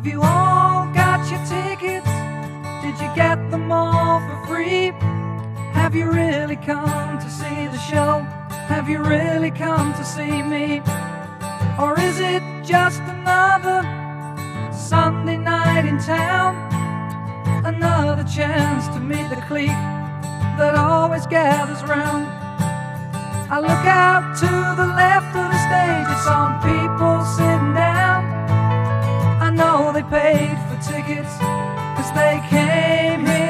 Have you all got your tickets? Did you get them all for free? Have you really come to see the show? Have you really come to see me? Or is it just another Sunday night in town? Another chance to meet the clique that always gathers round. I look out to the left of the stage at some people sitting down. I know they paid for tickets 'cause they came here